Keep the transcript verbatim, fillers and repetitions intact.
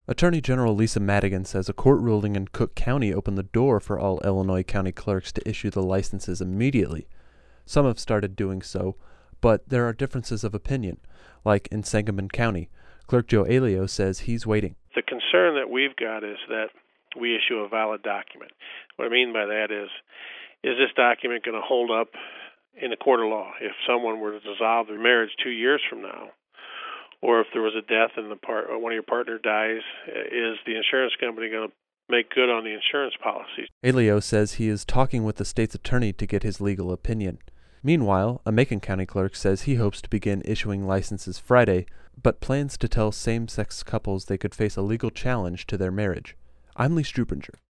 Attorney General Lisa Madigan says a court ruling in Cook County opened the door for all Illinois county clerks to issue the licenses immediately. Some have started doing so, but there are differences of opinion, like in Sangamon County. Clerk Joe Alio says he's waiting. The concern that we've got is that we issue a valid document. What I mean by that is, is this document going to hold up in a court of law? If someone were to dissolve their marriage two years from now, or if there was a death and the part, one of your partner dies, is the insurance company going to make good on the insurance policies? Alio says he is talking with the state's attorney to get his legal opinion. Meanwhile, a Macon County clerk says he hopes to begin issuing licenses Friday, but plans to tell same-sex couples they could face a legal challenge to their marriage. I'm Lee Strupinger.